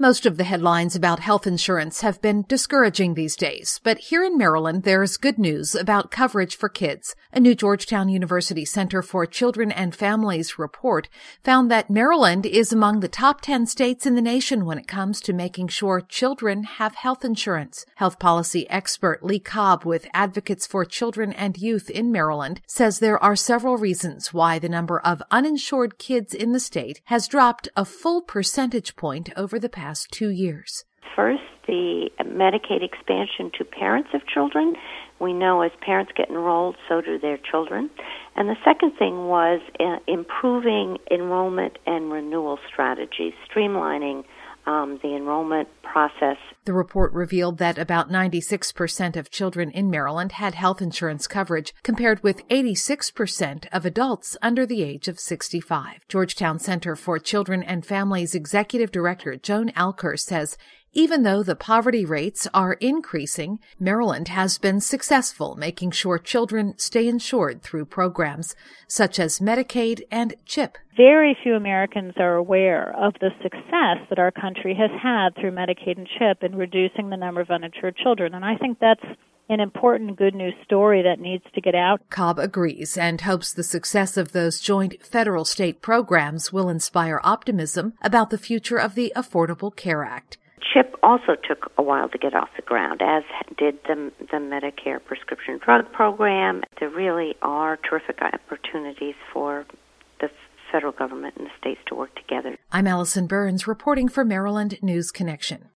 Most of the headlines about health insurance have been discouraging these days, but here in Maryland, there's good news about coverage for kids. A new Georgetown University Center for Children and Families report found that Maryland is among the top 10 states in the nation when it comes to making sure children have health insurance. Health policy expert Lee Cobb with Advocates for Children and Youth in Maryland says there are several reasons why the number of uninsured kids in the state has dropped a full percentage point over the past 2 years. First, the Medicaid expansion to parents of children. We know as parents get enrolled, so do their children. And the second thing was improving enrollment and renewal strategies, streamlining the enrollment process. The report revealed that about 96% of children in Maryland had health insurance coverage, compared with 86% of adults under the age of 65. Georgetown Center for Children and Families Executive Director Joan Alker says even though the poverty rates are increasing, Maryland has been successful making sure children stay insured through programs such as Medicaid and CHIP. Very few Americans are aware of the success that our country has had through Medicaid and CHIP in reducing the number of uninsured children, and I think that's an important good news story that needs to get out. Cobb agrees and hopes the success of those joint federal-state programs will inspire optimism about the future of the Affordable Care Act. CHIP also took a while to get off the ground, as did the Medicare prescription drug program. There really are terrific opportunities for the federal government and the states to work together. I'm Allison Burns reporting for Maryland News Connection.